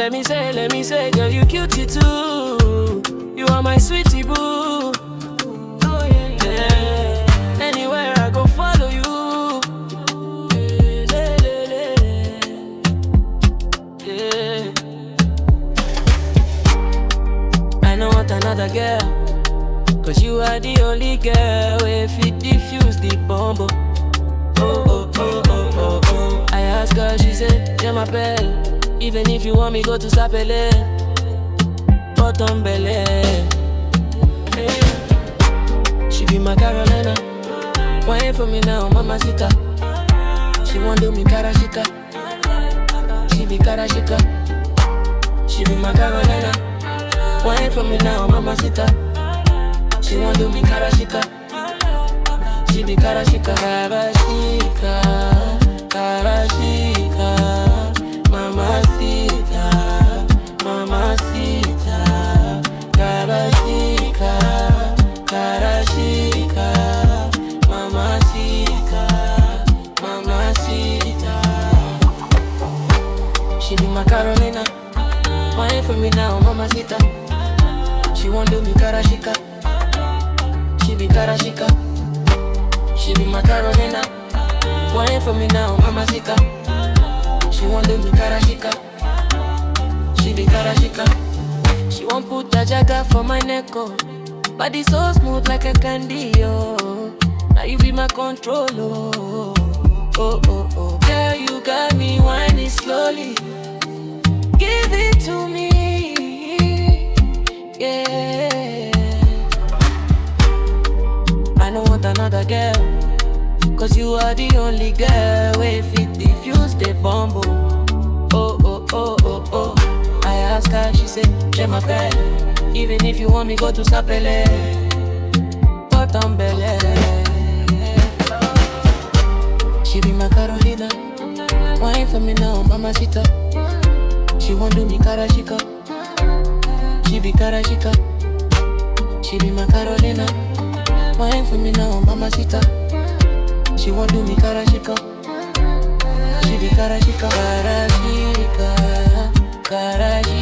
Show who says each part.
Speaker 1: Let me say, girl, you cutie too. You are my sweetie boo. Oh yeah, yeah. Anywhere I go, follow you. Yeah. I don't want another girl, 'cause you are the only girl who fit diffuse the bomb. Oh, oh, oh, oh, oh, oh. I asked her, she said, je m'appelle. Even if you want me, go to Sapele, Bottom Bele. Yeah. She be my Carolina. Wine for me now, mamacita. She want do me karashika. She be karashika. She be my Carolina. Wine for me now, mamacita. She want do me karashika. She be karashika. Karashika, karashika. Mamacita, mamacita. Karashika, karashika. Mamacita, mamacita. She be my Carolina. Wine for me now, mamacita. She want do me karashika. She be karashika. She be my Carolina. Wine for me now, mamacita. She want do me karashika. She be karashika. She won't put a jagger for my neck, oh. Body so smooth like a candy, oh. Now you be my control, oh. Oh, oh, oh. Girl, you got me whining slowly. Give it to me, yeah. I don't want another girl, 'cause you are the only girl who fit diffuse the bomb. Oh, oh, oh, oh, oh. I asked her, she said, je m'appelle. Even if you want me, go to Sapele, Bottom Bele. She be my Carolina. Wine for me now, mamacita. She want do me karashika. She be karashika. She be my Carolina. Wine for me now, mamacita. She want do me karashika. She be karashika. Karashika, karashika.